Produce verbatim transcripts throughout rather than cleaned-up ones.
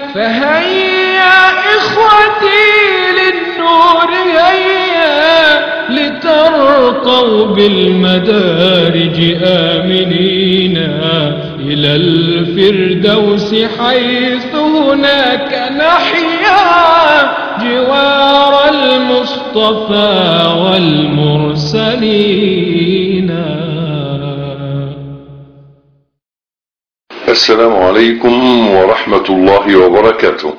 فهيا إخوتي للنور هيا لترقوا بالمدارج آمنين إلى الفردوس حيث هناك نحيا جوار المصطفى والمرسلين. السلام عليكم ورحمة الله وبركاته.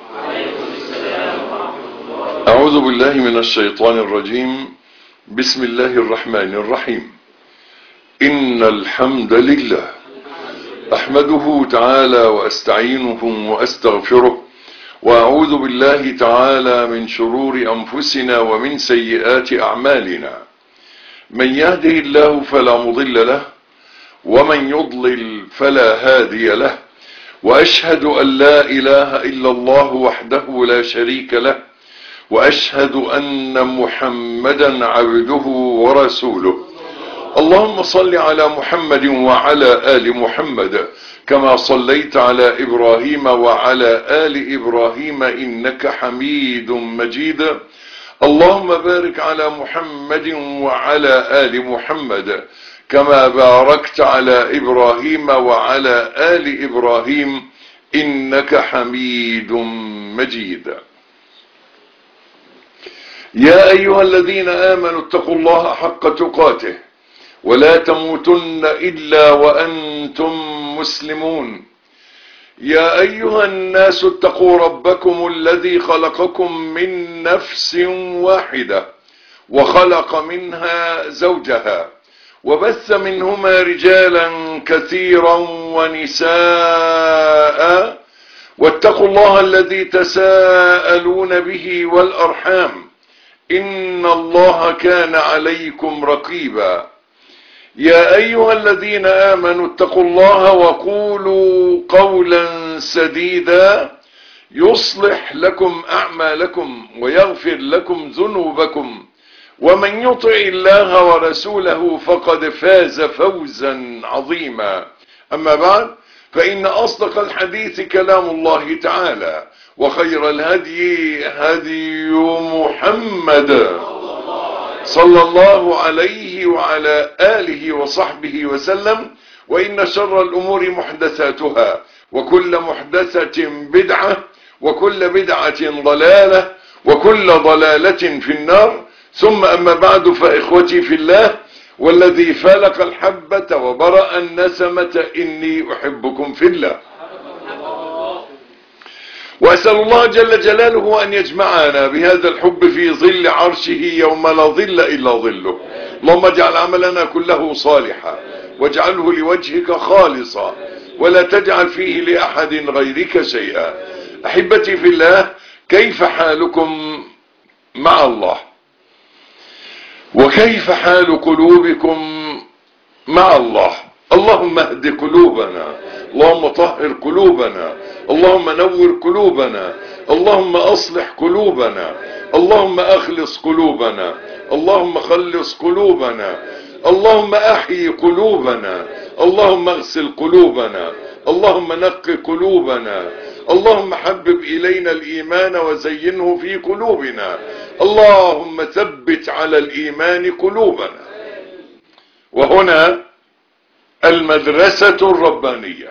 أعوذ بالله من الشيطان الرجيم. بسم الله الرحمن الرحيم. إن الحمد لله أحمده تعالى وأستعينه وأستغفره وأعوذ بالله تعالى من شرور أنفسنا ومن سيئات أعمالنا. من يهده الله فلا مضل له ومن يضلل فلا هادي له، وأشهد أن لا إله إلا الله وحده لا شريك له، وأشهد أن محمدا عبده ورسوله. اللهم صل على محمد وعلى آل محمد كما صليت على إبراهيم وعلى آل إبراهيم إنك حميد مجيد. اللهم بارك على محمد وعلى آل محمد كما باركت على إبراهيم وعلى آل إبراهيم إنك حميد مجيد. يا أيها الذين آمنوا اتقوا الله حق تقاته ولا تموتن إلا وأنتم مسلمون. يا أيها الناس اتقوا ربكم الذي خلقكم من نفس واحدة وخلق منها زوجها وبث منهما رجالا كثيرا ونساء، واتقوا الله الذي تساءلون به والأرحام إن الله كان عليكم رقيبا. يا أيها الذين آمنوا اتقوا الله وقولوا قولا سديدا يصلح لكم أعمالكم ويغفر لكم ذنوبكم، ومن يطع الله ورسوله فقد فاز فوزا عظيما. أما بعد، فإن أصدق الحديث كلام الله تعالى، وخير الهدي هدي محمد صلى الله عليه وعلى آله وصحبه وسلم، وإن شر الأمور محدثاتها، وكل محدثة بدعة، وكل بدعة ضلالة، وكل ضلالة في النار. ثم أما بعد، فإخوتي في الله والذي فلق الحبة وبرأ النسمة إني أحبكم في الله، وأسأل الله جل جلاله أن يجمعنا بهذا الحب في ظل عرشه يوم لا ظل إلا ظله. اللهم اجعل عملنا كله صالحا واجعله لوجهك خالصا ولا تجعل فيه لأحد غيرك شيئا. أحبتي في الله، كيف حالكم مع الله؟ وكيف حال قلوبكم مع الله؟ اللهم اهد قلوبنا، اللهم طهر قلوبنا، اللهم نور قلوبنا، اللهم اصلح قلوبنا، اللهم اخلص قلوبنا، اللهم خلص قلوبنا، اللهم احيي قلوبنا، اللهم اغسل قلوبنا، اللهم نقي قلوبنا، اللهم حبب الينا الايمان وزينه في قلوبنا، اللهم ثبت على الايمان قلوبنا. وهنا المدرسة الربانية،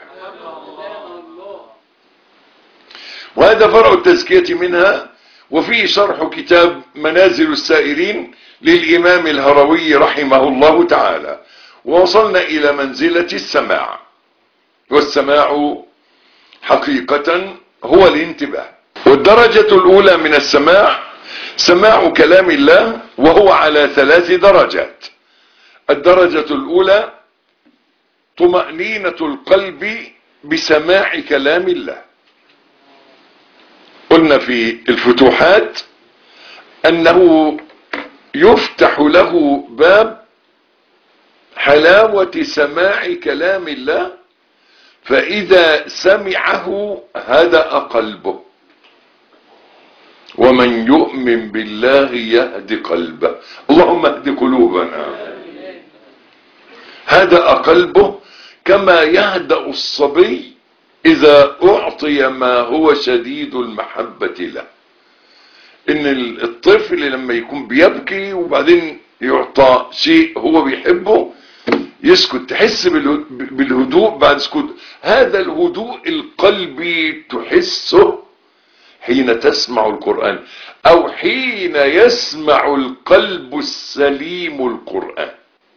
وهذا فرع التزكية منها، وفيه شرح كتاب منازل السائرين للإمام الهروي رحمه الله تعالى. ووصلنا إلى منزلة السماع، والسماع حقيقة هو الانتباه. والدرجة الأولى من السماع سماع كلام الله، وهو على ثلاث درجات. الدرجة الأولى طمأنينة القلب بسماع كلام الله. قلنا في الفتوحات أنه يفتح له باب حلاوة سماع كلام الله، فإذا سمعه هدأ قلبه. ومن يؤمن بالله يهد قلبه. اللهم اهد قلوبنا. هدأ قلبه كما يهدأ الصبي إذا أعطي ما هو شديد المحبة له. إن الطفل لما يكون بيبكي وبعدين يعطى شيء هو بيحبه يسكت، تحس بالهدوء بعد سكوت. هذا الهدوء القلبي تحسه حين تسمع القرآن، أو حين يسمع القلب السليم القرآن.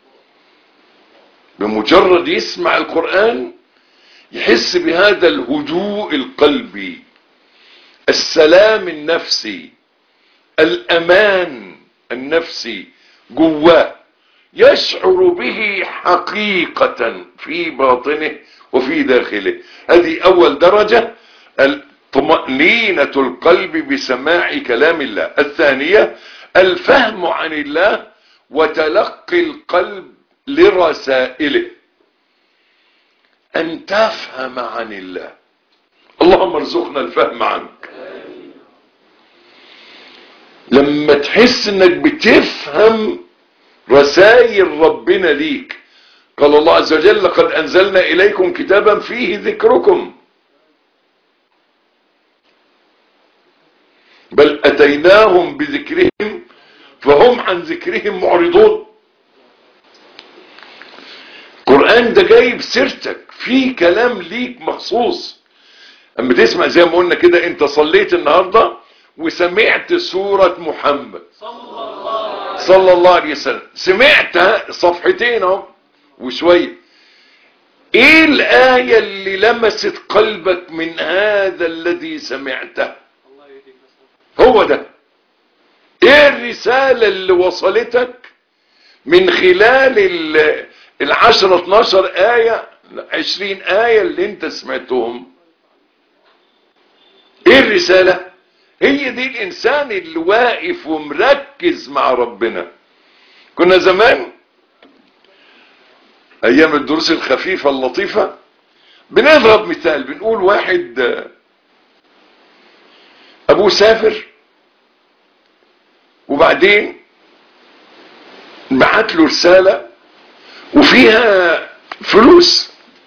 بمجرد يسمع القرآن يحس بهذا الهدوء القلبي، السلام النفسي، الأمان النفسي جواه، يشعر به حقيقة في باطنه وفي داخله. هذه أول درجة، طمأنينة القلب بسماع كلام الله. الثانية الفهم عن الله وتلقي القلب لرسائله، أن تفهم عن الله. اللهم ارزقنا الفهم عنك. لما تحس انك بتفهم رسائل ربنا ليك، قال الله عز وجل لقد أنزلنا إليكم كتابا فيه ذكركم بل أتيناهم بذكرهم فهم عن ذكرهم معرضون. القرآن ده جايب سيرتك، فيه كلام ليك مخصوص. اما تسمع زي ما قلنا كده، انت صليت النهاردة وسمعت سورة محمد صلى الله عليه وسلم، سمعتها صفحتين اهو وشوية، ايه الآية اللي لمست قلبك من هذا الذي سمعته؟ هو ده. ايه الرسالة اللي وصلتك من خلال العشرة اتناشر آية عشرين آية اللي انت سمعتهم؟ ايه الرسالة؟ هي دي الانسان اللي واقف ومركز مع ربنا. كنا زمان ايام الدروس الخفيفة اللطيفة بنضرب مثال، بنقول واحد ابوه سافر وبعدين بعت له رسالة وفيها فلوس،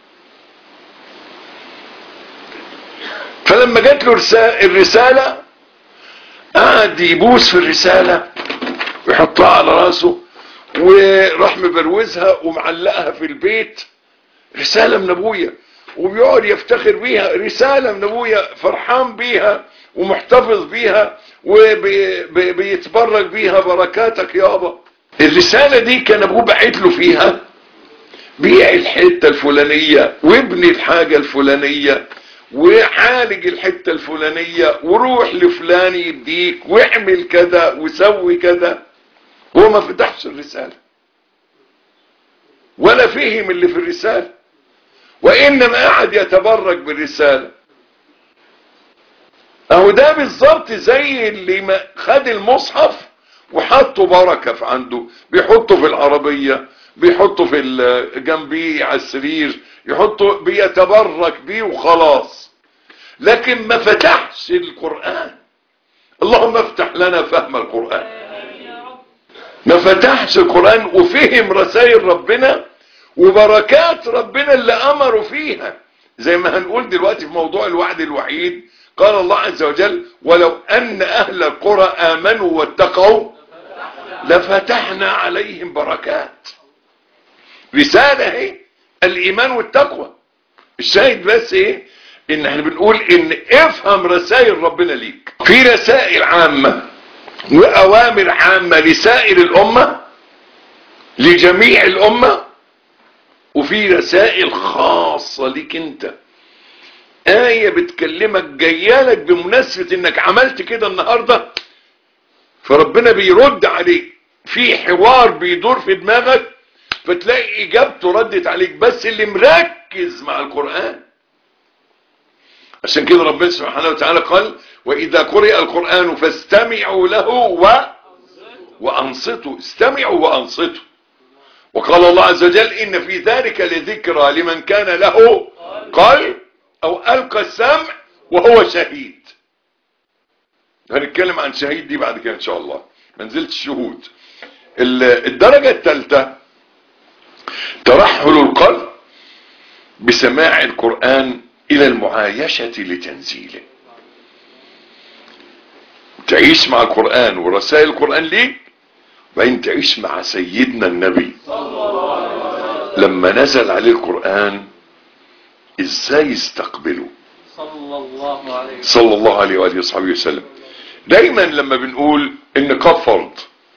فلما جات له الرسالة قعد يبوس في الرسالة ويحطها على راسه، وراح مبروزها ومعلقها في البيت، رسالة من ابويا، وبيقعد يفتخر بيها، رسالة من ابويا، فرحان بيها ومحتفظ بيها وبيتبرك بيها، بركاتك يابا. الرسالة دي كان ابوه بعت له فيها بيع الحتة الفلانية وابني الحاجة الفلانية وعالج الحتة الفلانية وروح لفلان يديك واعمل كذا وسوي كذا. هو ما فتحش الرسالة ولا فهم اللي في الرسالة، وإنما قاعد يتبرك بالرسالة. اهو ده بالظبط زي اللي خد المصحف وحطه بركة في عنده، بيحطه في العربية، بيحطه في جنبيه على السرير، يحطه بيتبرك بيه وخلاص، لكن ما فتحش القرآن. اللهم افتح لنا فهم القرآن. ما فتحش القرآن وفهم رسائل ربنا وبركات ربنا اللي امروا فيها، زي ما هنقول دلوقتي في موضوع الوعد الوحيد. قال الله عز وجل ولو ان اهل القرى امنوا واتقوا لفتحنا عليهم بركات. رسالة اهي، الايمان والتقوى. الشاهد بس ايه؟ ان احنا بنقول ان افهم رسائل ربنا ليك. في رسائل عامة واوامر عامة لسائر الامة لجميع الامة، وفي رسائل خاصة ليك انت. آية بتكلمك جايالك بمناسبة انك عملت كده النهاردة، فربنا بيرد عليك في حوار بيدور في دماغك، فتلاقي اجابته ردت عليك، بس اللي مركز مع القرآن. عشان كده ربنا سبحانه وتعالى قال واذا قرئ القرآن فاستمعوا له و... وانصتوا. استمعوا وانصتوا. وقال الله عز وجل ان في ذلك لذكرى لمن كان له قلب او القى السمع وهو شهيد. هنتكلم عن شهيد دي بعد كده ان شاء الله، منزلة الشهود. الدرجة الثالثة ترحل القلب بسماع القرآن الى المعايشة لتنزيله. تعيش مع القرآن ورسائل القرآن ليك، وبعدين تعيش مع سيدنا النبي لما نزل عليه القرآن ازاي يستقبله صلى الله عليه صلى الله عليه وآله وصحبه وسلم. دايما لما بنقول النقاب فرض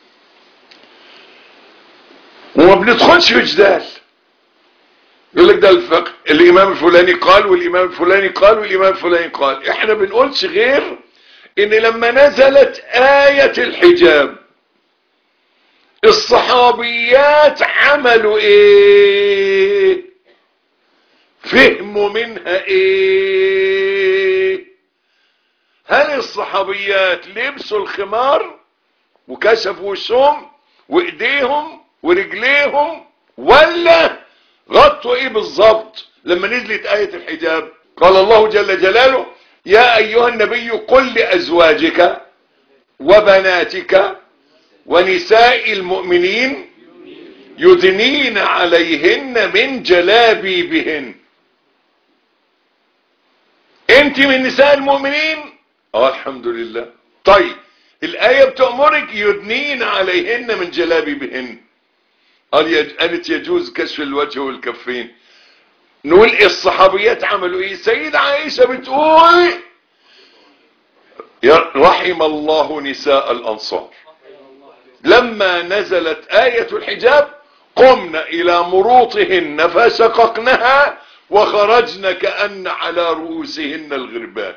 وما بندخلش في جدال، يقول لك ده الفقه، الامام الفلاني قال والامام الفلاني قال والامام الفلاني قال. احنا بنقولش غير ان لما نزلت آية الحجاب الصحابيات عملوا ايه؟ فهموا منها ايه؟ هل الصحابيات لبسوا الخمار وكشفوا وشهم وايديهم ورجليهم، ولا غطوا ايه بالظبط لما نزلت آية الحجاب؟ قال الله جل جلاله: يا ايها النبي قل لازواجك وبناتك ونساء المؤمنين يدنين عليهن من جلابيبهن. انت من نساء المؤمنين؟ اه الحمد لله. طيب الآية بتأمرك يدنين عليهن من جلابيبهن، قالت يجوز كشف الوجه والكفين. نقول الصحابيات عملوا ايه؟ سيدة عائشة بتقول: رحم الله نساء الأنصار لما نزلت آية الحجاب قمنا إلى مروطهن فشققنها وخرجن كأن على رؤوسهن الغربان.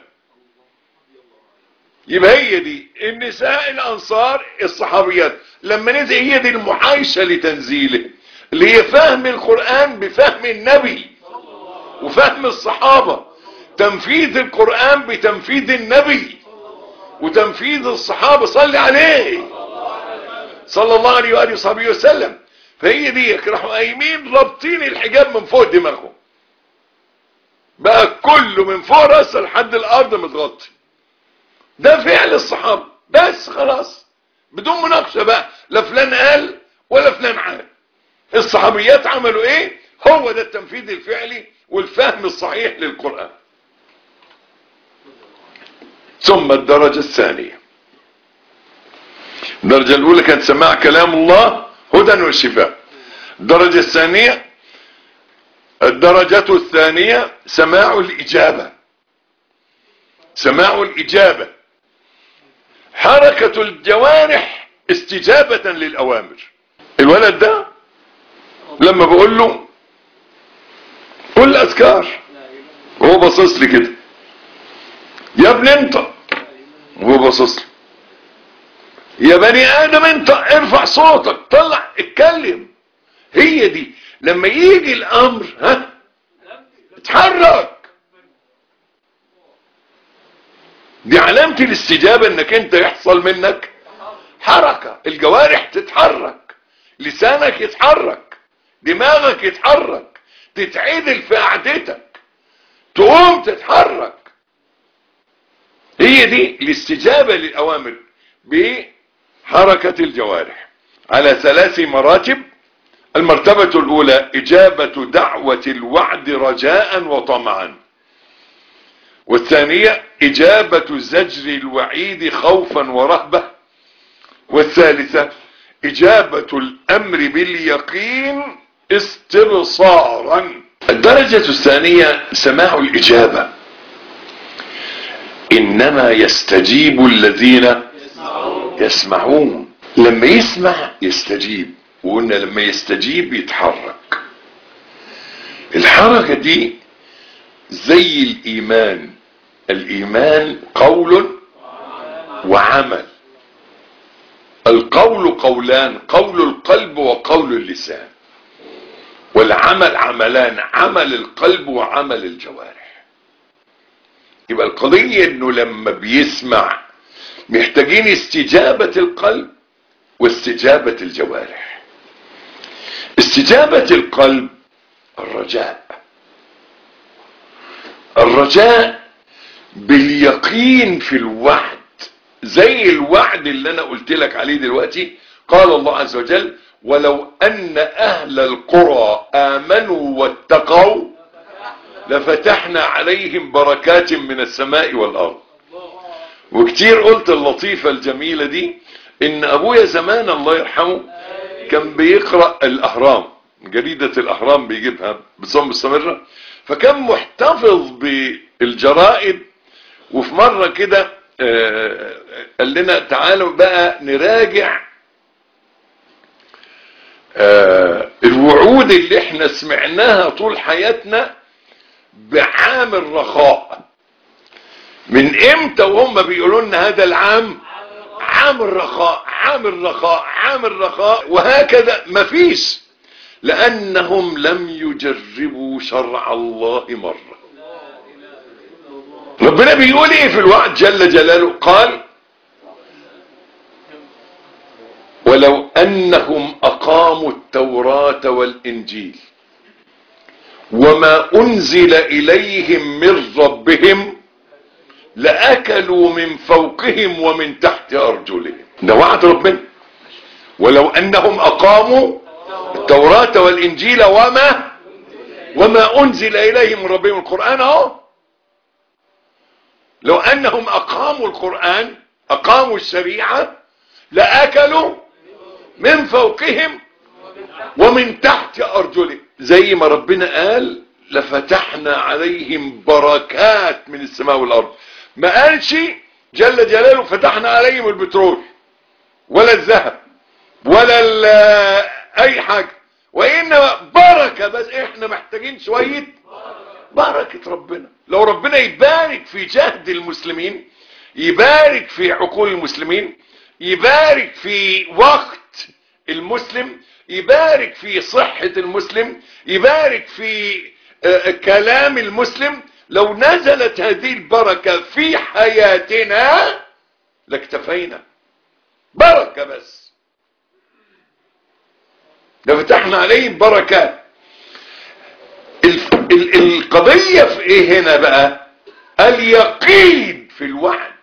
يبقى هي دي النساء الأنصار الصحابيات لما نزل، هي دي المعايشة لتنزيله، اللي هي فهم القرآن بفهم النبي وفهم الصحابة، تنفيذ القرآن بتنفيذ النبي وتنفيذ الصحابة صلي عليه صلى الله عليه وآله وصحبه وسلم. فهي دي راحوا قايمين رابطين الحجاب من فوق دماغهم، بقى كله من فوق راسه لحد الارض متغطي. ده فعل الصحابة بس خلاص، بدون مناقشة بقى، لا فلان قال ولا فلان عال. الصحابيات عملوا ايه؟ هو ده التنفيذ الفعلي والفهم الصحيح للقرآن. ثم الدرجة الثانية، الدرجة الأولى كانت سماع كلام الله هدى وشفاء. الدرجة الثانية الدرجة الثانية سماع الإجابة، سماع الإجابة، حركة الجوارح استجابة للأوامر. الولد ده لما بقول له قل أذكار هو باصص لي كده، يا ابن انت هو باصص لي، يا بني آدم انت ارفع صوتك طلع اتكلم. هي دي لما يجي الأمر ها اتحرك، دي علامة الاستجابة انك انت يحصل منك حركة، الجوارح تتحرك، لسانك يتحرك، دماغك يتحرك، تتعدل في قعدتك، تقوم تتحرك. هي دي الاستجابة للأوامر بحركة الجوارح على ثلاث مراتب. المرتبة الأولى إجابة دعوة الوعد رجاء وطمعا، والثانية إجابة زجر الوعيد خوفا ورهبة، والثالثة إجابة الأمر باليقين استبصارا. الدرجة الثانية سماع الإجابة، إنما يستجيب الذين يسمعون. لما يسمع يستجيب، وقلنا لما يستجيب يتحرك. الحركة دي زي الإيمان، الإيمان قول وعمل. القول قولان، قول القلب وقول اللسان، والعمل عملان، عمل القلب وعمل الجوارح. يبقى القضية انه لما بيسمع محتاجين استجابة القلب واستجابة الجوارح. استجابة القلب الرجاء، الرجاء باليقين في الوعد، زي الوعد اللي انا قلت لك عليه دلوقتي. قال الله عز وجل: ولو ان اهل القرى امنوا واتقوا لفتحنا عليهم بركات من السماء والارض. وكتير قلت اللطيفة الجميلة دي، ان ابويا زمان الله يرحمه كان بيقرأ الاهرام، جريدة الاهرام بيجيبها بصوم مستمرة، فكان محتفظ بالجرائد. وفي مرة كده قال لنا تعالوا بقى نراجع الوعود اللي احنا سمعناها طول حياتنا بعام الرخاء. من امتى وهم بيقولوا لنا هذا العام عام الرخاء عام الرخاء عام الرخاء، وهكذا مفيش، لانهم لم يجربوا شرع الله مرة. ربنا بيقول ايه في الوعد جل جلاله؟ قال ولو انهم اقاموا التوراة والانجيل وما انزل اليهم من ربهم لأكلوا من فوقهم ومن تحت أرجلهم. ده وعد ربنا. ولو أنهم أقاموا التوراة والإنجيل وما وما أنزل إليهم من ربهم، القرآن أهو. لو أنهم أقاموا القرآن، أقاموا الشريعة، لأكلوا من فوقهم ومن تحت أرجلهم. زي ما ربنا قال لفتحنا عليهم بركات من السماء والأرض. ما قالش جل جلاله فتحنا عليهم البترول ولا الذهب ولا اي حاجة، وانما بركة بس. احنا محتاجين شوية بركة ربنا. لو ربنا يبارك في جهد المسلمين، يبارك في عقول المسلمين، يبارك في وقت المسلم، يبارك في صحة المسلم، يبارك في كلام المسلم، لو نزلت هذه البركة في حياتنا لاكتفينا. بركة بس. لفتحنا عليهم بركات. القضية في ايه هنا بقى؟ اليقين في الوعد.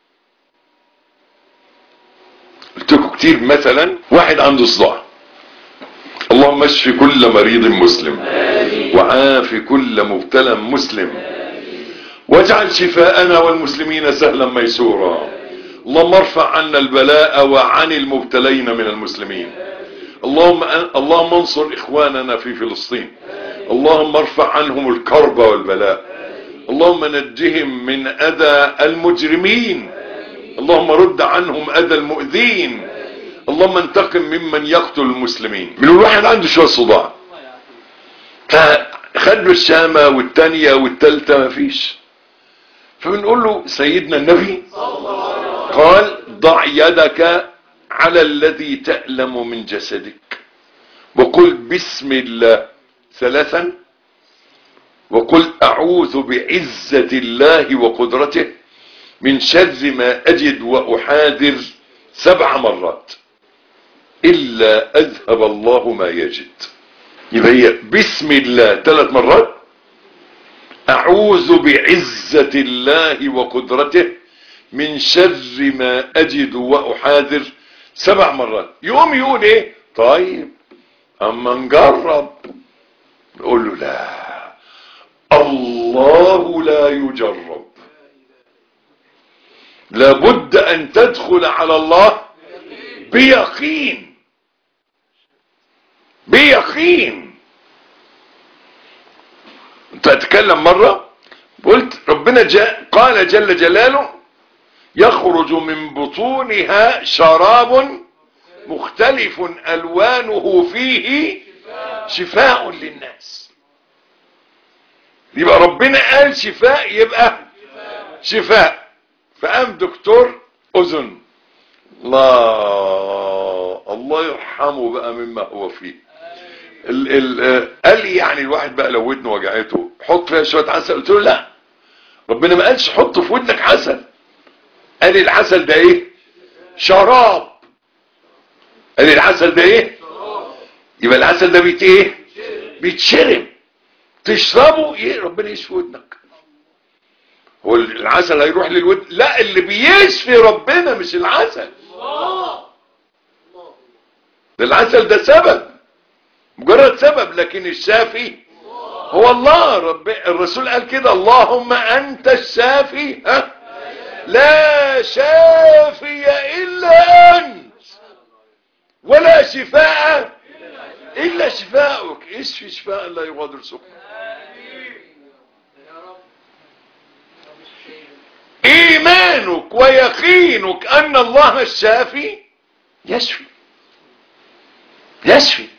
قلت لكم كتير، مثلا واحد عنده صداع، اللهم اشف كل مريض مسلم وعاف كل مبتلى مسلم واجعل شفاءنا والمسلمين سهلا ميسورا. اللهم ارفع عنا البلاء وعن المبتلين من المسلمين. اللهم اللهم انصر اخواننا في فلسطين. اللهم ارفع عنهم الكرب والبلاء. اللهم نجهم من اذى المجرمين. اللهم رد عنهم اذى المؤذين. اللهم انتقم ممن يقتل المسلمين. من الواحد عنده شويه صداع، فخد له الشامه والثانيه والثالثه ما فيش، فبنقول له سيدنا النبي قال ضع يدك على الذي تألم من جسدك وقل بسم الله ثلاثا وقل اعوذ بعزة الله وقدرته من شر ما اجد واحاذر سبع مرات الا اذهب الله ما يجد. يبقى هي بسم الله ثلاث مرات، اعوذ بعزة الله وقدرته من شر ما اجد واحاذر سبع مرات. يقوم يقول ايه؟ طيب اما نجرب. نقول له لا، الله لا يجرب. لابد ان تدخل على الله بيقين. بيقين. انت اتكلم مرة قلت ربنا جاء قال جل جلاله يخرج من بطونها شراب مختلف الوانه فيه شفاء للناس. يبقى ربنا قال شفاء، يبقى شفاء. فقام دكتور اذن، الله الله يرحمه بقى مما هو فيه، ال ال قال لي يعني الواحد بقى لو ودنه وجعته حط فيها شويه عسل. قلت له لا، ربنا ما قالش حط في ودنك عسل، قال العسل ده ايه؟ شراب. قال العسل ده ايه؟ يبقى العسل ده بيت ايه؟ بيتشرب. تشربه ايه؟ ربنا يشفي ودنك. هو العسل هيروح للودن؟ لا، اللي بيشفي ربنا مش العسل. ده العسل ده سبب، مجرد سبب، لكن الشافي هو الله. رب الرسول قال كده: اللهم انت الشافي، ها لا شافي الا انت ولا شفاء الا شفاءك. ايش في شفاء لا يغادر سقما. ايمانك ويقينك ان الله الشافي يشفي يشفي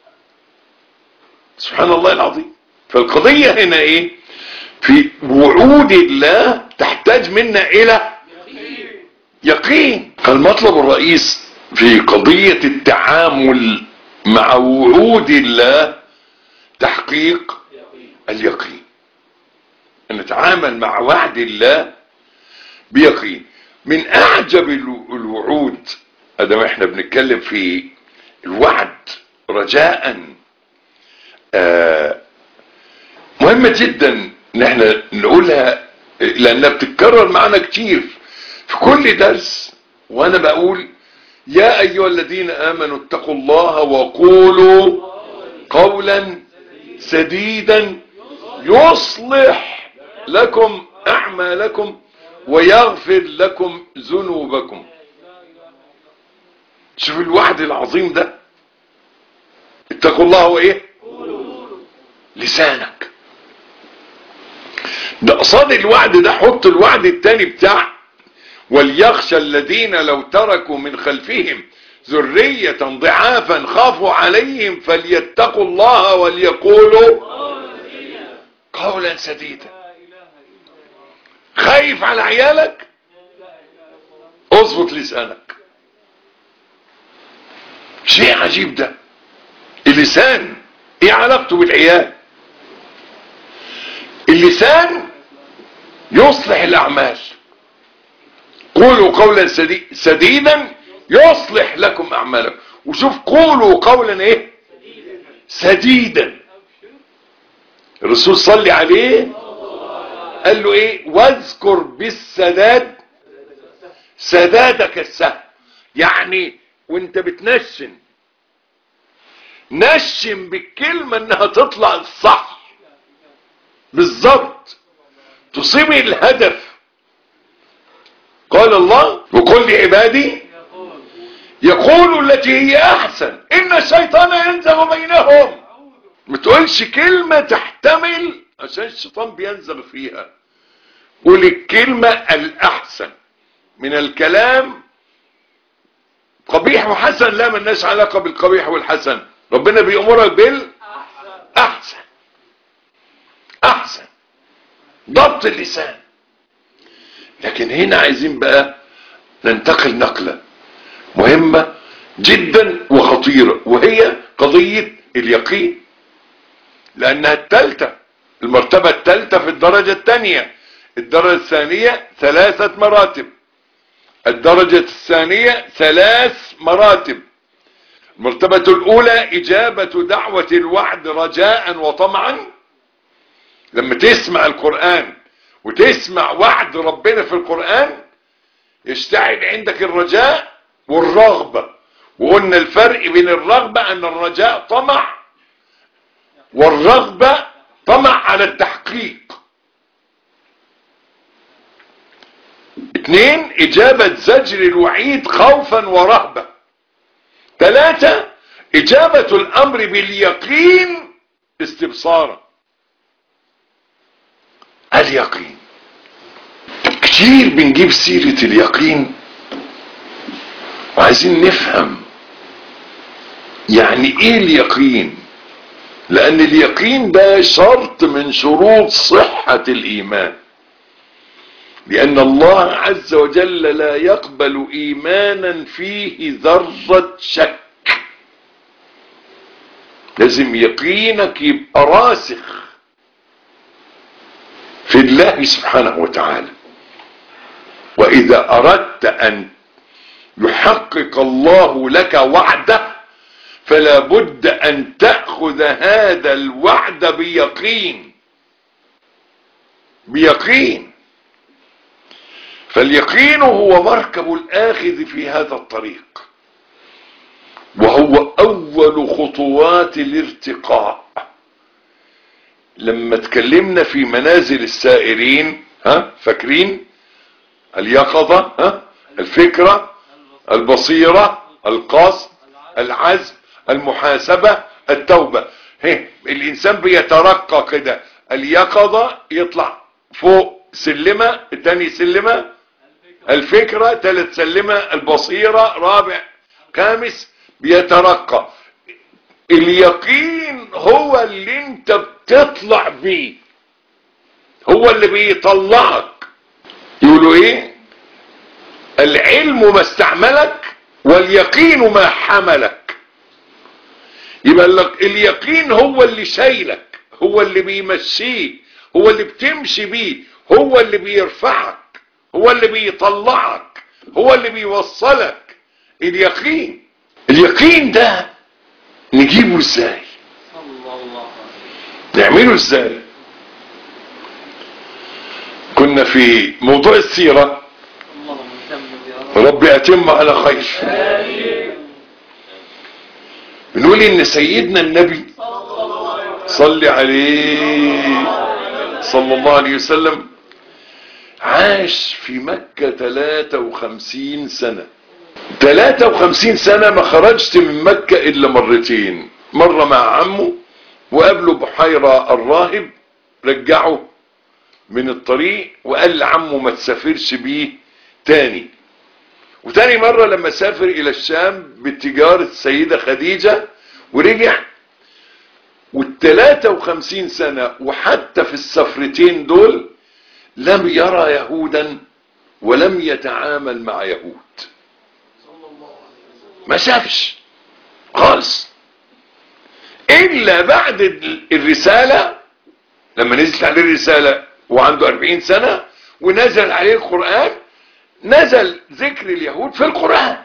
سبحان الله العظيم. فالقضية هنا ايه؟ في وعود الله تحتاج منا الى يقين. فالمطلب الرئيس في قضية التعامل مع وعود الله تحقيق اليقين، ان نتعامل مع وعد الله بيقين. من اعجب الوعود، ادام احنا بنتكلم في الوعد رجاء، آه مهمة جدا ان احنا نقولها لانها بتتكرر معنا كتير في كل درس. وانا بقول: يا ايها الذين امنوا اتقوا الله وقولوا قولا سديدا يصلح لكم اعمالكم ويغفر لكم ذنوبكم. شوف الوعد العظيم ده. اتقوا الله وايه؟ لسانك. ده قصاد الوعد ده حط الوعد التاني بتاع: وليخشى الذين لو تركوا من خلفهم ذرية ضعافا خافوا عليهم فليتقوا الله وليقولوا قولا سديدا. خايف على عيالك؟ اظبط لسانك. شيء عجيب ده. اللسان ايه علاقته بالعيال؟ اللسان يصلح الاعمال. قولوا قولا سديدا يصلح لكم اعمالكم. وشوف قولوا قولا ايه؟ سديدا. الرسول صلي عليه قال له ايه؟ واذكر بالسداد سدادك السهل. يعني وانت بتنشن نشن بالكلمة انها تطلع الصح بالظبط، تصيب الهدف. قال الله: وقل لعبادي يقولوا التي هي احسن ان الشيطان ينزغ بينهم. ما تقولش كلمة تحتمل عشان الشيطان بينزغ فيها. قول الكلمة الاحسن من الكلام. قبيح وحسن لا ملناش علاقة بالقبيح والحسن. ربنا بيأمرك بالاحسن. احسن ضبط اللسان. لكن هنا عايزين بقى ننتقل نقلة مهمة جدا وخطيرة، وهي قضية اليقين. لانها الثالثة، المرتبة الثالثة في الدرجة الثانية. الدرجة الثانية ثلاثة مراتب. الدرجة الثانية ثلاث مراتب. المرتبة الاولى اجابة دعوة الوعد رجاء وطمعا. لما تسمع القرآن وتسمع وعد ربنا في القرآن يشتعل عندك الرجاء والرغبة. وقلنا الفرق بين الرغبة ان الرجاء طمع والرغبة طمع على التحقيق. اثنين اجابة زجر الوعيد خوفا ورهبة. ثلاثة اجابة الامر باليقين استبصارا. اليقين كتير بنجيب سيرة اليقين وعايزين نفهم يعني ايه اليقين. لان اليقين ده شرط من شروط صحة الايمان. لان الله عز وجل لا يقبل ايمانا فيه ذرة شك. لازم يقينك يبقى راسخ في الله سبحانه وتعالى. واذا اردت ان يحقق الله لك وعده فلا بد ان تأخذ هذا الوعد بيقين. بيقين. فاليقين هو مركب الاخذ في هذا الطريق، وهو اول خطوات الارتقاء. لما اتكلمنا في منازل السائرين، ها فاكرين؟ اليقظة، ها الفكرة، البصيرة، القصد، العزم، المحاسبة، التوبة. هي الانسان بيترقى كده، اليقظة يطلع فوق سلمة، الثاني سلمة الفكرة، ثالث سلمة البصيرة، رابع خامس بيترقى. اليقين هو اللي انت بتطلع بيه، هو اللي بيطلعك. يقولوا ايه؟ العلم ما استعملك واليقين ما حملك. يبقى لك اليقين هو اللي شايلك، هو اللي بيمشيك، هو اللي بتمشي بيه، هو اللي بيرفعك، هو اللي بيطلعك، هو اللي بيوصلك. اليقين اليقين ده نجيبه ازاي؟ نعمله ازاي؟ كنا في موضوع السيرة، ربي اتم على خير. بنقول ان سيدنا النبي صلي عليه صلى الله عليه وسلم عاش في مكة ثلاثة وخمسين سنة. ثلاثة وخمسين سنة ما خرجت من مكة الا مرتين، مرة مع عمه وقابله بحيرة الراهب، رجعه من الطريق وقال لعمه ما تسافرش بيه تاني. وتاني مرة لما سافر الى الشام بتجارة السيدة خديجة ورجع. والثلاثة وخمسين سنة وحتى في السفرتين دول لم يرى يهودا ولم يتعامل مع يهود، ما شافش خالص الا بعد الرسالة، لما نزلت عليه الرسالة وعنده أربعين سنة ونزل عليه القرآن، نزل ذكر اليهود في القرآن.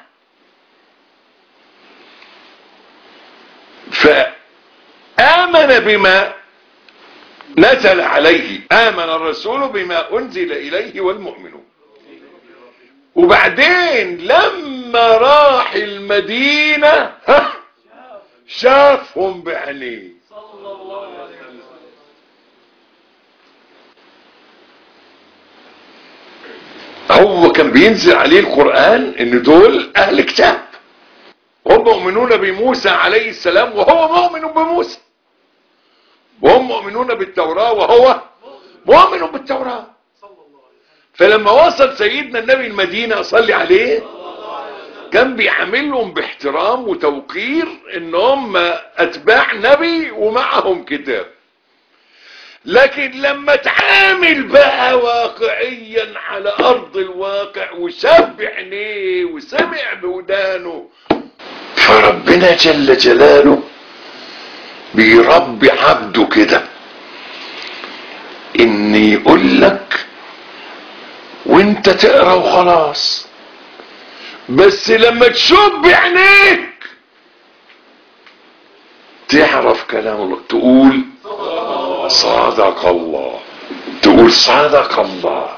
فآمن بما نزل عليه، آمن الرسول بما أنزل إليه والمؤمنون. وبعدين لما راح المدينة شافهم بعينيه. هو كان بينزل عليه القرآن ان دول اهل كتاب، هم مؤمنون بموسى عليه السلام وهو مؤمن بموسى، وهم مؤمنون بالتوراة وهو مؤمن بالتوراة. فلما وصل سيدنا النبي المدينة صلي عليه كان بيعاملهم باحترام وتوقير ان هم اتباع نبي ومعهم كتاب. لكن لما تعامل بقى واقعيا على ارض الواقع وشاف بعينيه وسمع بودانه، فربنا جل جلاله بيربي عبده كده ان يقول لك وانت تقرا وخلاص، بس لما تشوف بعينيك تعرف كلام الله، تقول صدق الله، تقول صدق الله.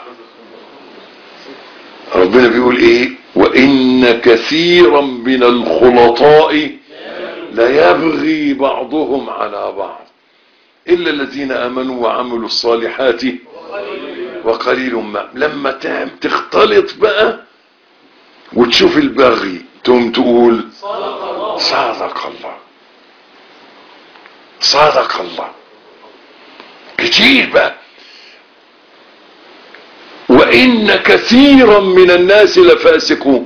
ربنا بيقول ايه؟ وان كثيرا من الخلطاء لا يبغي بعضهم على بعض الا الذين امنوا وعملوا الصالحات وقليل ما. لما تختلط بقى وتشوف البغي تقوم تقول صدق الله صدق الله. كتير بقى. وإن كثيرا من الناس لفاسقون.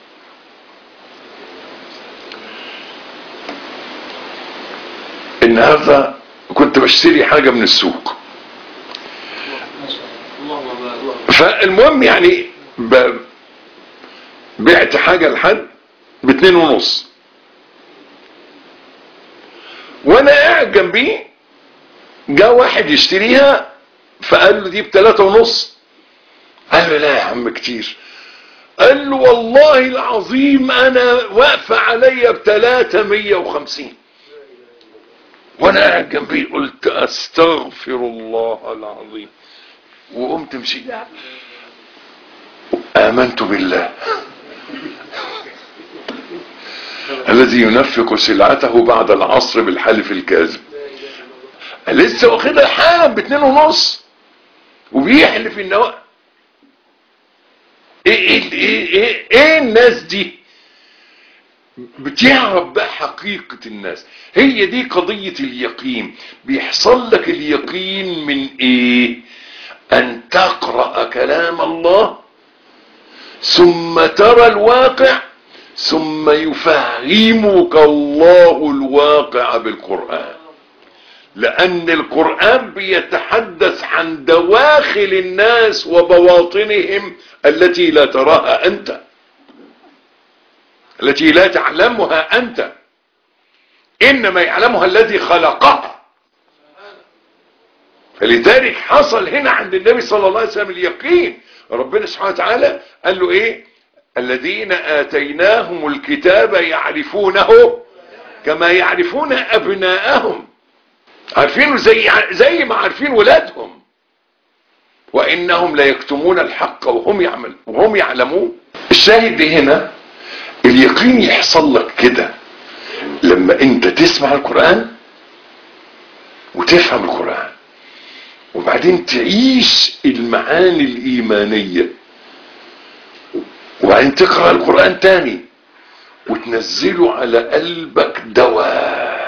النهارده كنت بشتري حاجة من السوق، فالمهم يعني بعت حاجة لحد باتنين ونص، وانا قاعد جنبيه جاء واحد يشتريها فقال له دي بتلاتة ونص. قال له لا يا عم كتير. قال له والله العظيم انا واقفة عليا بتلاتة مية وخمسين. وانا قاعد جنبيه قلت استغفر الله العظيم، وقمت مشيت. آمنت بالله الذي ينفق سلعته بعد العصر بالحلف الكاذب. لسه واخدها حالا باتنين ونص وبيحلف ان هو ايه ايه ايه ايه, إيه الناس دي بتعرف بقى حقيقة الناس. هي دي قضية اليقين. بيحصل لك اليقين من ايه؟ ان تقرأ كلام الله ثم ترى الواقع ثم يفهمك الله الواقع بالقرآن، لأن القرآن بيتحدث عن دواخل الناس وبواطنهم التي لا تراها أنت، التي لا تعلمها أنت، إنما يعلمها الذي خلقها. فلذلك حصل هنا عند النبي صلى الله عليه وسلم اليقين. ربنا سبحانه وتعالى قال له إيه؟ الذين آتيناهم الكتاب يعرفونه كما يعرفون أبناءهم، عارفينه زي زي ما عارفين ولادهم. وإنهم ليكتمون الحق وهم يعمل وهم يعلمون. الشاهد هنا اليقين يحصل لك كده لما انت تسمع القرآن وتفهم القرآن وبعدين تعيش المعاني الإيمانية وبعدين تقرأ القرآن تاني وتنزله على قلبك دواء.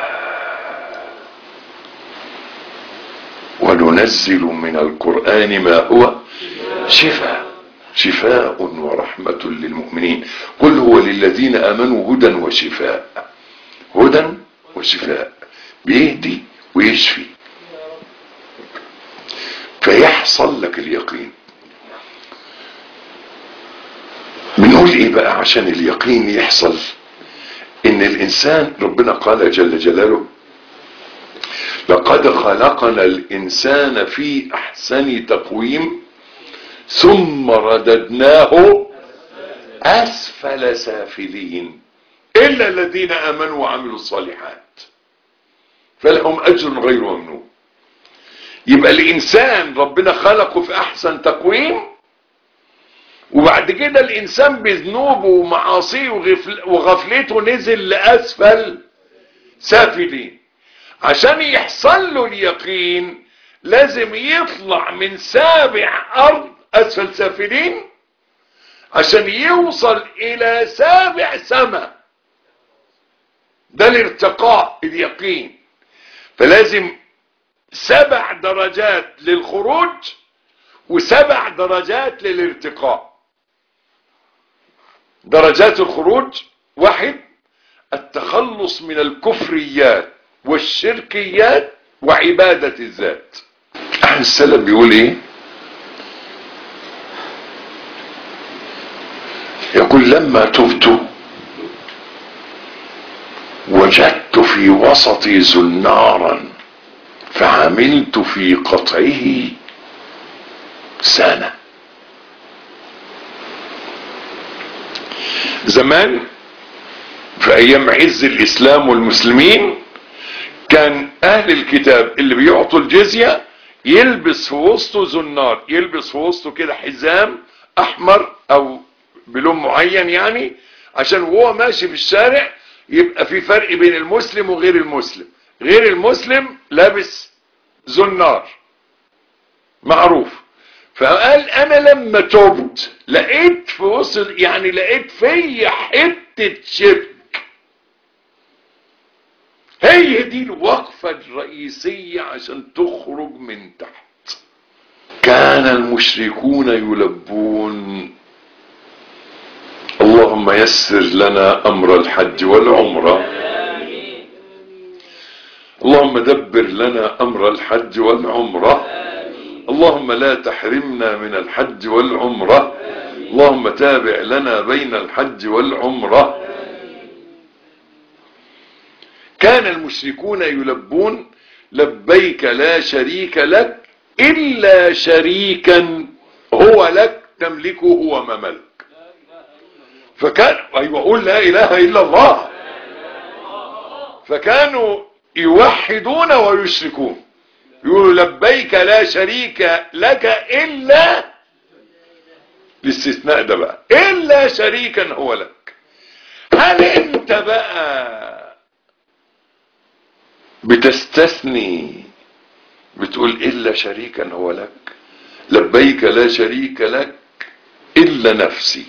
وننزل من القرآن ما هو شفاء شفاء ورحمة للمؤمنين قل هو للذين آمنوا هدى وشفاء. هدى وشفاء بيهدي ويشفي. فيحصل لك اليقين. بنقول ايه بقى عشان اليقين يحصل؟ ان الانسان ربنا قال جل جلاله لقد خلقنا الانسان في احسن تقويم ثم رددناه اسفل سافلين الا الذين امنوا وعملوا الصالحات فلهم اجر غير ممنون. يبقى الانسان ربنا خلقه في احسن تقويم، وبعد كده الانسان بذنوبه ومعاصيه وغفلته نزل لاسفل سافلين. عشان يحصل له اليقين لازم يطلع من سابع ارض اسفل سافلين عشان يوصل الى سابع سماء. ده الارتقاء اليقين. فلازم سبع درجات للخروج وسبع درجات للارتقاء. درجات الخروج: واحد، التخلص من الكفريات والشركيات وعبادة الذات. احد السلف بيقول ايه؟ يقول لما تبت وجدت في وسطي زنارا فعملت في قطعه سنة. زمان في ايام عز الاسلام والمسلمين كان اهل الكتاب اللي بيعطوا الجزية يلبس في وسطه زنار، يلبس في وسطه كده حزام احمر او بلون معين، يعني عشان وهو ماشي في الشارع يبقى في فرق بين المسلم وغير المسلم. غير المسلم لابس زنار معروف. فقال انا لما تبت لقيت في وسط، يعني لقيت في حتة شرك. هي دي الوقفة الرئيسية عشان تخرج من تحت. كان المشركون يلبون اللهم يسر لنا امر الحج والعمرة، اللهم دبر لنا امر الحج والعمرة، اللهم لا تحرمنا من الحج والعمرة، اللهم تابع لنا بين الحج والعمرة. كان المشركون يلبون لبيك لا شريك لك إلا شريكا هو لك تملكه وما ملك. فكان أيوة قول لا إله إلا الله. فكانوا يوحدون ويشركون، يقولوا لبيك لا شريك لك إلا، الاستثناء ده بقى إلا شريكا هو لك. هل انت بقى بتستثني بتقول إلا شريكا هو لك، لبيك لا شريك لك إلا نفسي.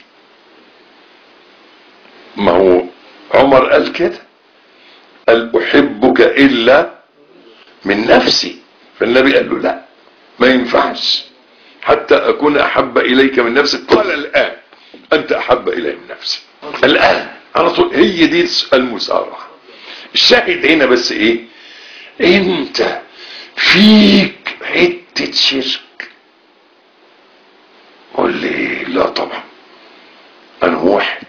ما هو عمر قال كده، قال أحبك إلا من نفسي، فالنبي قال له لا ما ينفعش حتى أكون أحب إليك من نفسك. قال الآن أنت أحب إلي من نفسي، الآن على طول. هي دي المسارعة. الشاهد هنا بس إيه؟ أنت فيك حتة شرك. قول لي لا طبعا أنا موحد.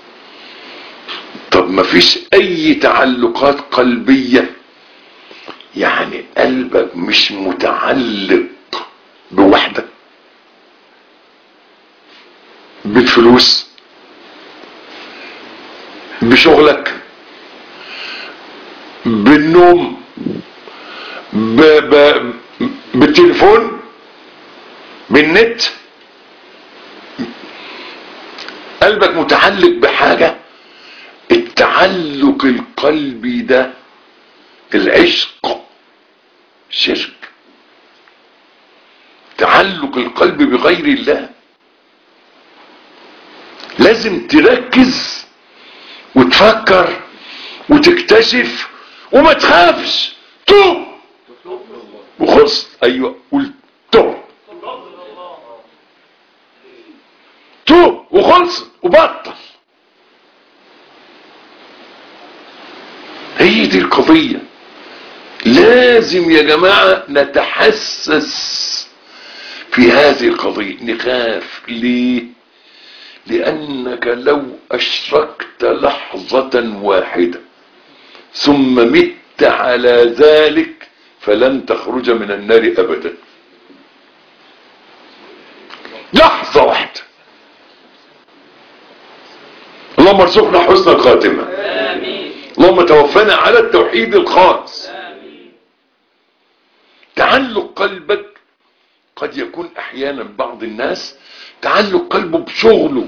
طب ما فيش أي تعلقات قلبية؟ يعني قلبك مش متعلق بوحدة، بالفلوس، بشغلك، بالنوم، ب... ب... بالتليفون، بالنت. قلبك متعلق بحاجة؟ التعلق القلبي ده العشق شرك. تعلق القلب بغير الله لازم تركز وتفكر وتكتشف وما تخافش. توب وخلص. ايوه قول توب، توب وخلص وبطل. هي دي القضية. لازم يا جماعة نتحسس في هذه القضية. نخاف ليه؟ لأنك لو أشركت لحظة واحدة ثم مت على ذلك فلن تخرج من النار أبدا. لحظة واحدة. اللهم ارزقنا حسن الخاتمة. آمين. اللهم توفنا على التوحيد الخالص. آمين. تعلق قلبك قد يكون احيانا بعض الناس تعلق قلبه بشغله،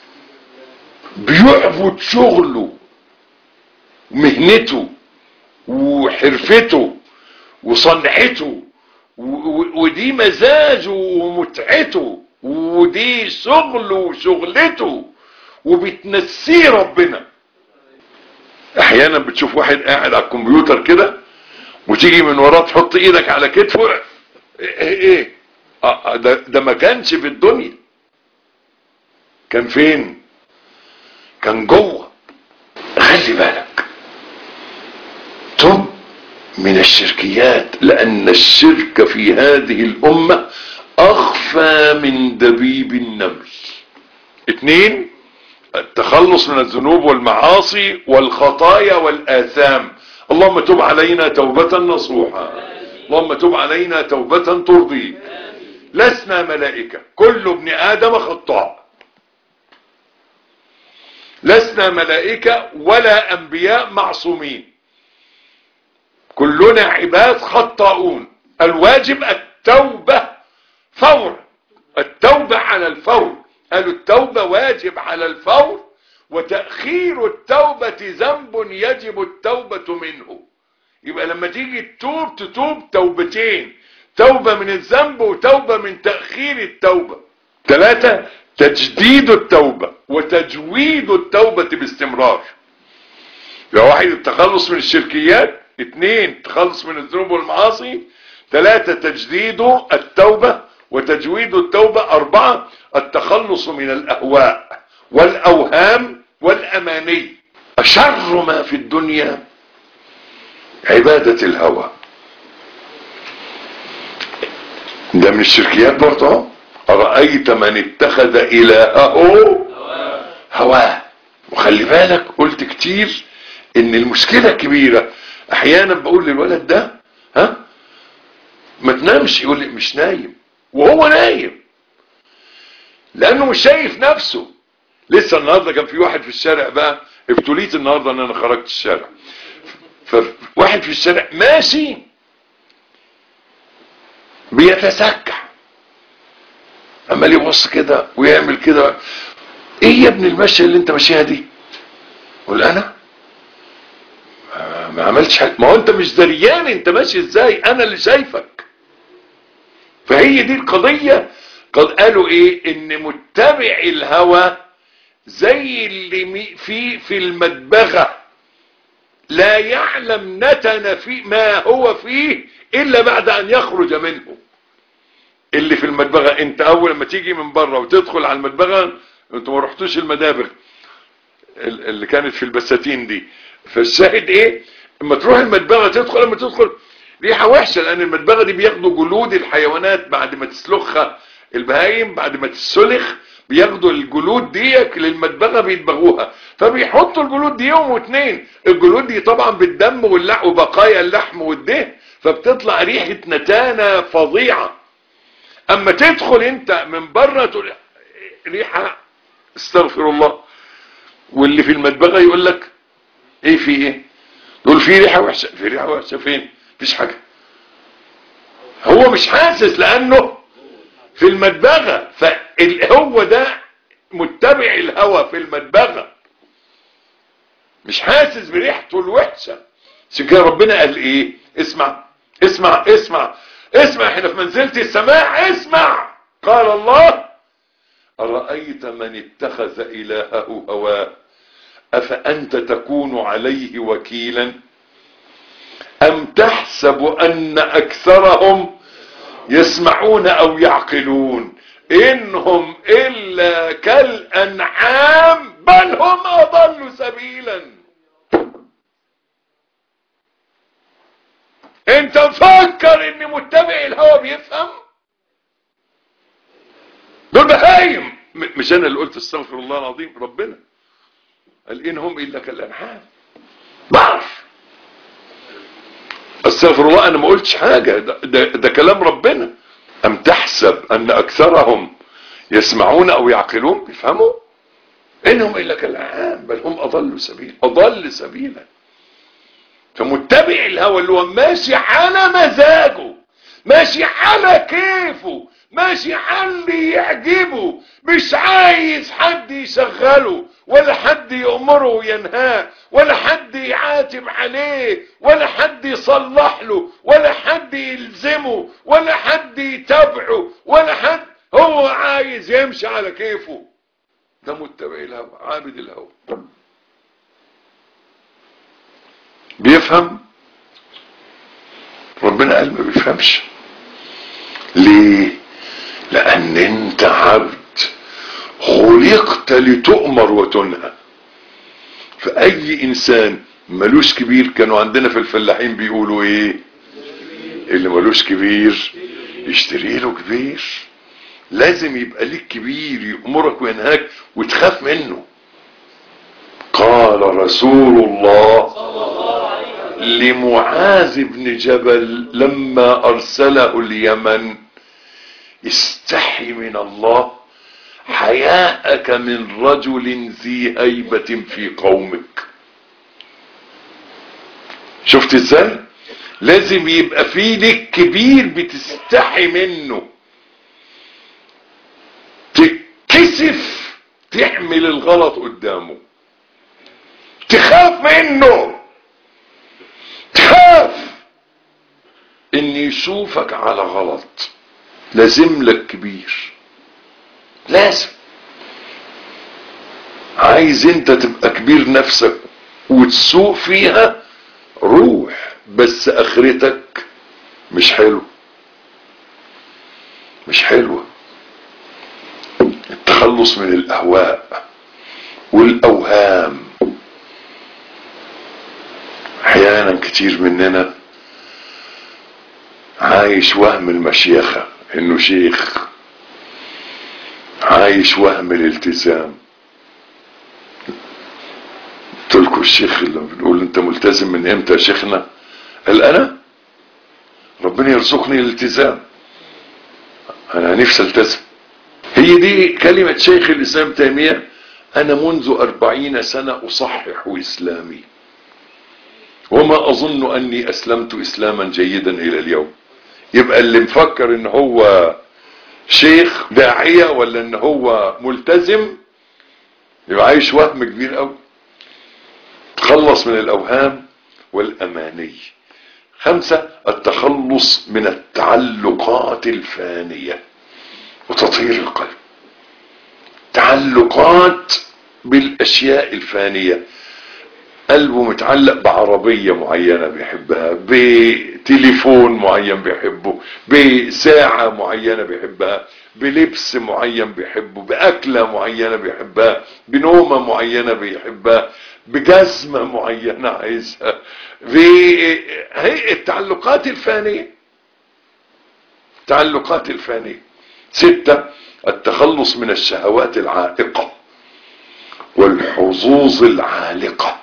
بيعبد شغله ومهنته وحرفته وصنعته، ودي مزاجه ومتعته، ودي شغله وشغلته، وبتنسيه ربنا. احيانا بتشوف واحد قاعد على الكمبيوتر كده وتيجي من وراه تحط ايدك على كتفه. ايه ايه اه ده, ده ما كانش في الدنيا، كان فين؟ كان جوه. خلي بالك. تب من الشركيات، لان الشرك في هذه الامة اخفى من دبيب النمل. اتنين، التخلص من الذنوب والمعاصي والخطايا والآثام. اللهم تب علينا توبة نصوحا. اللهم تب علينا توبة ترضيك. لسنا ملائكة، كل ابن آدم خطاء. لسنا ملائكة ولا أنبياء معصومين، كلنا عباد خطاؤون. الواجب التوبة فورا، التوبة على الفور. قالوا التوبة واجب على الفور، وتأخير التوبة ذنب يجب التوبة منه. يبقى لما تيجي تتوب تتوب توبتين، توبة من الذنب وتوبة من تأخير التوبة. ثلاثة، تجديد التوبة وتجويد التوبة باستمرار. يبقى واحد التخلص من الشركيات، اثنين التخلص من الذنوب والمعاصي، ثلاثة تجديد التوبة وتجويد التوبة، أربعة التخلص من الأهواء والأوهام والأماني. أشر ما في الدنيا عبادة الهوى. ده من الشركيات برضه. أرأيت من اتخذ إلهه هواه. وخلي بالك قلت كتير ان المشكلة كبيرة. احيانا بقول للولد ده ها ما تنامش، يقول لي مش نايم، وهو نايم لانه مش شايف نفسه. لسه النهارده كان في واحد في الشارع، بقى ابتليت النهارده ان انا خرجت الشارع، فواحد في الشارع ماشي بيتسكع، عمال يبص كده ويعمل كده. ايه يا ابن المشي اللي انت ماشيها دي؟ قول انا ما عملتش حاجه. ما هو انت مش دريان انت ماشي ازاي، انا اللي شايفك. هي دي القضية. قد قالوا ايه؟ ان متبع الهوى زي اللي في في المدبغة لا يعلم نتن في ما هو فيه الا بعد ان يخرج منه. اللي في المدبغة، انت اول لما تيجي من بره وتدخل على المدبغة، انتوا ما رحتوش المدابغ اللي كانت في البساتين دي، فالشاهد ايه؟ اما تروح المدبغة تدخل، لما تدخل ريحة وحشة، لان المدبغة دي بياخدوا جلود الحيوانات بعد ما تسلخها البهايم، بعد ما تسلخ بياخدوا الجلود دي للمدبغة بيدبغوها، فبيحطوا الجلود دي يوم واتنين. الجلود دي طبعا بالدم واللحم وبقايا اللحم والدهن، فبتطلع ريحة نتانة فظيعة. اما تدخل انت من بره تقول ريحة استغفر الله، واللي في المدبغة يقول لك ايه في ايه؟ تقول في ريحة وحشة. في ريحة وحشة فين؟ مفيش حاجة. هو مش حاسس لانه في المدبغة. فهو ده متبع الهوى في المدبغة، مش حاسس بريحته الوحشة. عشان كده ربنا قال ايه؟ اسمع اسمع اسمع اسمع، احنا في منزلة السماع. اسمع، قال الله: أرأيت من اتخذ إلهه هواه أفأنت تكون عليه وكيلا أم تحسب أن أكثرهم يسمعون أو يعقلون إنهم إلا كالأنعام بل هم أضل سبيلا. انت مفكر ان متبع الهوى بيفهم؟ دول بهايم. مش انا اللي قلت استغفر الله العظيم، ربنا قال انهم الا كالانعام. بعرف استغفر الله، انا ما قلتش حاجة، ده, ده, ده كلام ربنا. ام تحسب ان اكثرهم يسمعون او يعقلون، بيفهموا؟ انهم الا كالانعام بل هم اضل سبيلا. اضل سبيلا. فمتبع الهوى اللي هو ماشي على مزاجه، ماشي على كيفه، ماشي على اللي يعجبه، مش عايز حد يشغله ولا حد يأمره وينهاه ولا حد يعاتب عليه ولا حد يصلح له ولا حد يلزمه ولا حد يتابعه ولا حد. هو عايز يمشي على كيفه. ده متبع الهوى، عابد الهوى. بيفهم؟ ربنا قال ما بيفهمش. ليه؟ لان انت عبد خلقت لتؤمر وتنهى. فاي انسان ملوش كبير، كانوا عندنا في الفلاحين بيقولوا ايه؟ اللي ملوش كبير يشتري له كبير. لازم يبقى ليك كبير يأمرك وينهاك وتخاف منه. قال رسول الله لمعاذ بن جبل لما ارسله اليمن: استحي من الله حياءك من رجل ذي هيبة في قومك. شفت ازاي؟ لازم يبقى في لك كبير بتستحي منه، تتكسف تعمل الغلط قدامه، تخاف منه، تخاف ان يشوفك على غلط. لازم لك كبير، لازم. عايز انت تبقى كبير نفسك وتسوق فيها، روح، بس اخرتك مش حلو، مش حلوة. التخلص من الاهواء والاوهام. احيانا كتير مننا عايش وهم المشيخة، انه شيخ، عايش وهم الالتزام. قلت لكم الشيخ اللي بنقول انت ملتزم من امتى يا شيخنا؟ قال انا ربنا يرزقني الالتزام، انا نفسي التزم. هي دي كلمة شيخ الاسلام تيمية: انا منذ اربعين سنة اصحح اسلامي وما اظن اني اسلمت اسلاما جيدا الى اليوم. يبقى اللي مفكر ان هو شيخ داعية ولا ان هو ملتزم يبقى عايش وهم كبير قوي. تخلص من الاوهام والاماني. خمسة التخلص من التعلقات الفانية وتطهير القلب. تعلقات بالاشياء الفانية، قلبه متعلق بعربية معينة بيحبها، بتليفون معين بيحبه، بساعة معينة بيحبها، بلبس معين بيحبه، بأكلة معينة بيحبها، بنومة معينة بيحبها، بجزمة معينة عايزها، هي التعلقات الفانية. تعلقات الفانية. ستة التخلص من الشهوات العائقة والحظوظ العالقة.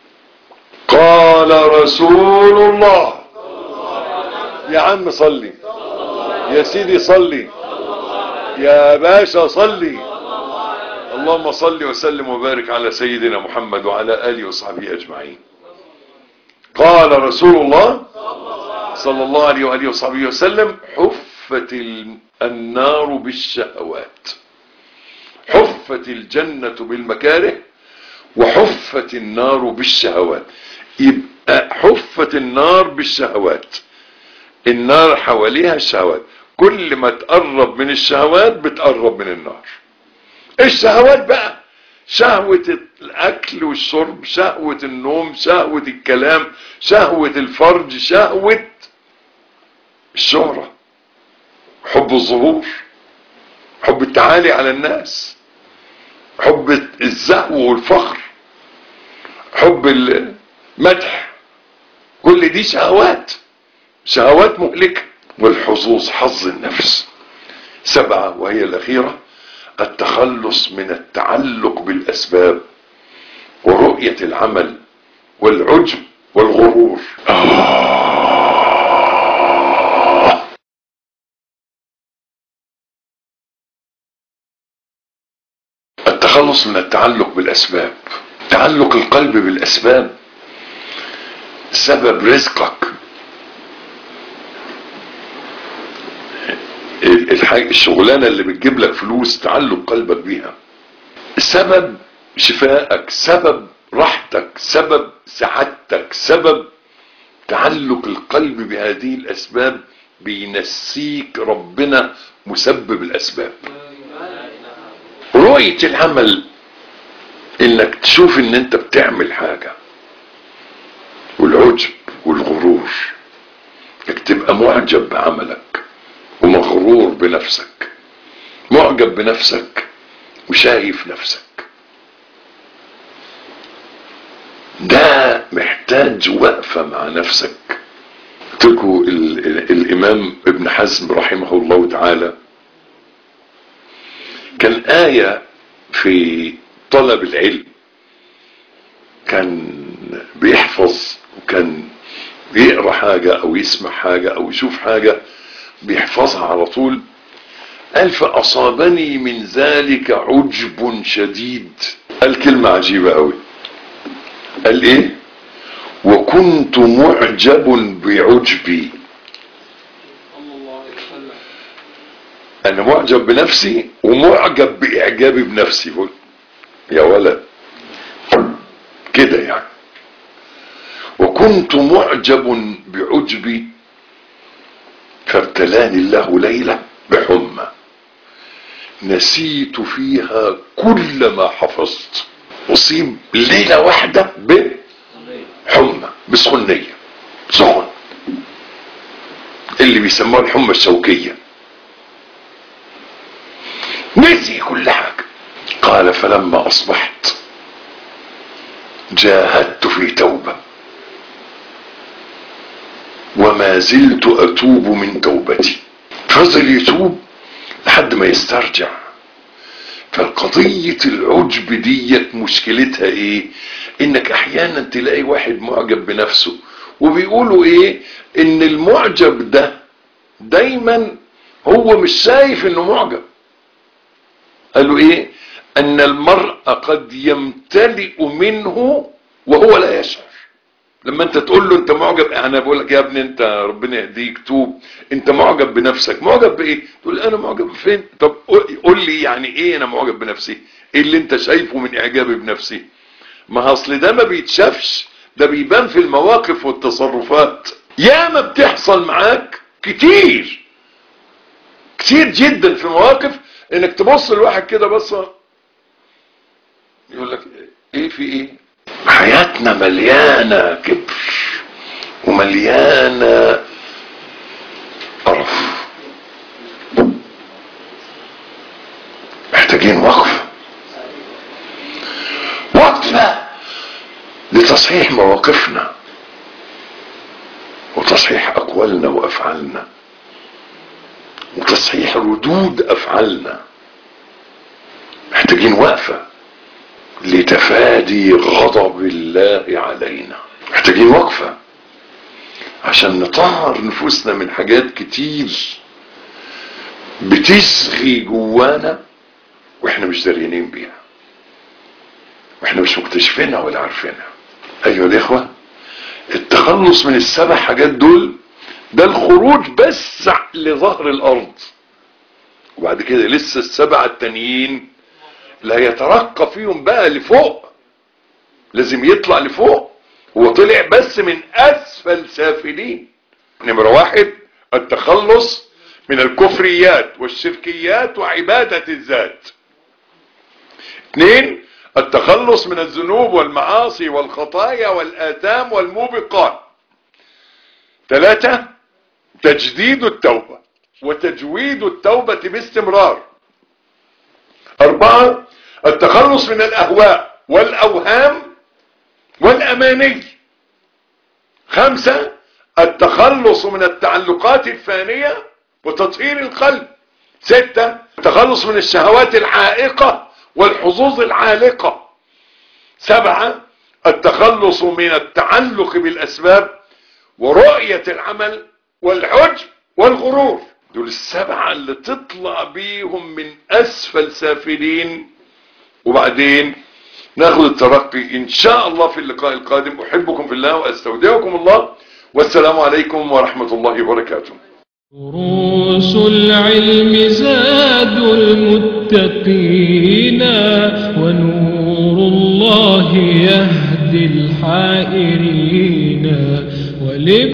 قال رسول الله، يا عم صلي، يا سيدي صلي، يا باشا صلي، اللهم صل وسلم وبارك على سيدنا محمد وعلى آله وصحبه أجمعين. قال رسول الله صلى الله عليه وآله وصحبه وسلم: حفت النار بالشهوات، حفت الجنة بالمكاره، وحفت النار بالشهوات. يبقى حفت النار بالشهوات، النار حواليها الشهوات، كل ما تقرب من الشهوات بتقرب من النار. الشهوات بقى شهوة الاكل والشرب، شهوة النوم، شهوة الكلام، شهوة الفرج، شهوة الشهرة، حب الظهور، حب التعالي على الناس، حب الزهو والفخر، حب المدح، كل دي شهوات، شهوات مهلكة. والحظوظ حظ النفس. سبعة وهي الأخيرة التخلص من التعلق بالأسباب ورؤية العمل والعجب والغرور. آه. التخلص من التعلق بالأسباب. تعلق القلب بالأسباب سبب رزقك، الشغلانة اللي بتجيب لك فلوس تعلق قلبك بيها، سبب شفائك، سبب راحتك، سبب سعادتك، سبب تعلق القلب بهذه الأسباب بينسيك ربنا مسبب الأسباب. رؤية العمل، انك تشوف ان انت بتعمل حاجة، والعجب والغرور، انك تبقى معجب بعملك ومغرور بنفسك، معجب بنفسك وشايف نفسك. ده محتاج وقفة مع نفسك. تلقوا الامام ابن حزم رحمه الله تعالى كان آية في طلب العلم، كان بيحفظ وكان بيقرأ حاجة او يسمع حاجة او يشوف حاجة بيحفظها على طول. قال: فأصابني من ذلك عجب شديد. قال كلمة عجيبة قوي، قال ايه؟ وكنت معجب بعجبي. انا معجب بنفسي ومعجب باعجابي بنفسي. بقول يا ولد كده يعني. وكنت معجب بعجبي فابتلاني الله ليلة بحمى نسيت فيها كل ما حفظت. أصيب ليلة واحدة بحمى، بسخنية، سخن، اللي بيسموها الحمى الشوكية، نسي كل حاجة. قال: فلما أصبحت جاهدت في توبة وما زلت أتوب من توبتي. فضل يتوب لحد ما يسترجع. فالقضية العجب ديت مشكلتها ايه؟ انك احيانا تلاقي واحد معجب بنفسه، وبيقولوا ايه؟ ان المعجب ده دايما هو مش شايف انه معجب. قالوا ايه؟ ان المرء قد يمتلئ منه وهو لا يشعر. لما انت تقول له انت معجب، انا بقول لك يا ابني انت ربنا يهديك توب، انت معجب بنفسك. معجب بايه؟ تقول انا معجب فين؟ طب قول لي يعني ايه انا معجب بنفسي؟ ايه اللي انت شايفه من اعجابي بنفسي؟ ما اصل ده ما بيتشافش، ده بيبان في المواقف والتصرفات. ياما بتحصل معاك كتير كتير جدا في مواقف انك تبص لواحد كده بصة يقول لك ايه في ايه. حياتنا مليانة كبر ومليانة قرف، محتاجين وقفة وقفة لتصحيح مواقفنا وتصحيح اقوالنا وافعالنا وتصحيح ردود افعالنا. محتاجين وقفة لتفادي غضب الله علينا. محتاجين وقفة عشان نطهر نفوسنا من حاجات كتير بتشغي جوانا واحنا مش داريانين بيها واحنا مش مكتشفينها ولا عارفينها. ايها الاخوة، التخلص من السبع حاجات دول ده الخروج بس لظهر الارض، وبعد كده لسه السبعة التانيين لا يترقى فيهم بقى لفوق، لازم يطلع لفوق. هو طلع بس من اسفل سافلين. نمرة واحد التخلص من الكفريات والشركيات وعبادة الذات. اثنين التخلص من الذنوب والمعاصي والخطايا والآثام والموبقات. ثلاثة تجديد التوبة وتجويد التوبة باستمرار. أربعة التخلص من الأهواء والأوهام والأماني. خمسة التخلص من التعلقات الفانية وتطهير القلب. ستة التخلص من الشهوات العائقة والحظوظ العالقة. سبعة التخلص من التعلق بالأسباب ورؤية العمل والعجب والغرور. دول السبعة اللي تطلع بيهم من أسفل سافلين، وبعدين ناخذ الترقي إن شاء الله في اللقاء القادم. أحبكم في الله وأستودعكم الله، والسلام عليكم ورحمة الله وبركاته. دروس العلم زاد المتقين ونور الله يهدي الحائرين.